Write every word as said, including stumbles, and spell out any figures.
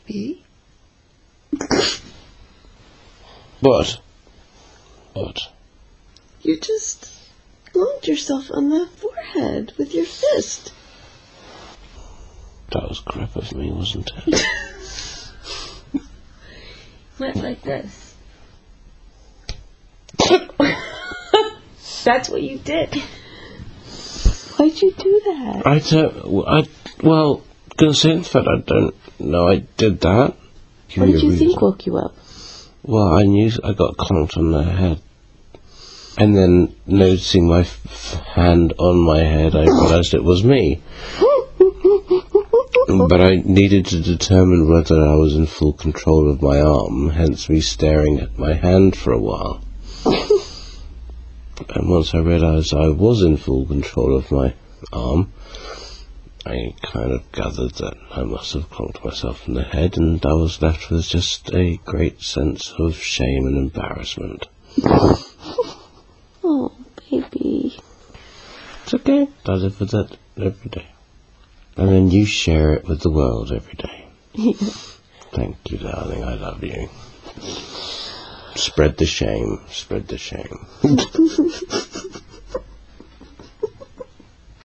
baby. What? What? You just lumped yourself on the forehead with your fist. That was crap of me, wasn't it? Went like this. That's what you did. Why'd you do that? I don't... I, well, considering the fact I don't know I did that. What did you think woke you up? Well, I knew I got clonked on the head. And then, noticing my f- hand on my head, I realised it was me. But I needed to determine whether I was in full control of my arm, hence me staring at my hand for a while. And once I realised I was in full control of my arm, I kind of gathered that I must have clonked myself in the head, and I was left with just a great sense of shame and embarrassment. Oh, baby. It's okay. I live with that every day. And then you share it with the world every day. Yeah. Thank you, darling. I love you. Spread the shame. Spread the shame.